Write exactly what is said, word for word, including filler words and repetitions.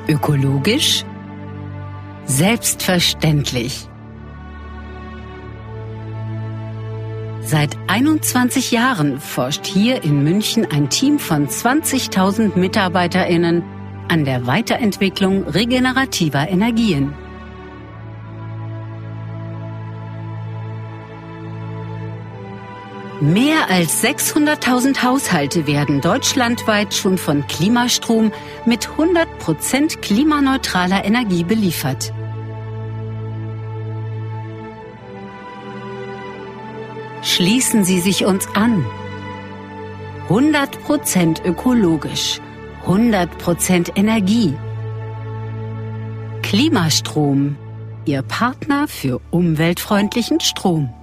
Ökologisch? Selbstverständlich. Seit einundzwanzig Jahren forscht hier in München ein Team von zwanzigtausend MitarbeiterInnen an der Weiterentwicklung regenerativer Energien. Mehr als sechshunderttausend Haushalte werden deutschlandweit schon von Klimastrom mit hundert Prozent klimaneutraler Energie beliefert. Schließen Sie sich uns an. hundert Prozent ökologisch, hundert Prozent Energie. Klimastrom, Ihr Partner für umweltfreundlichen Strom.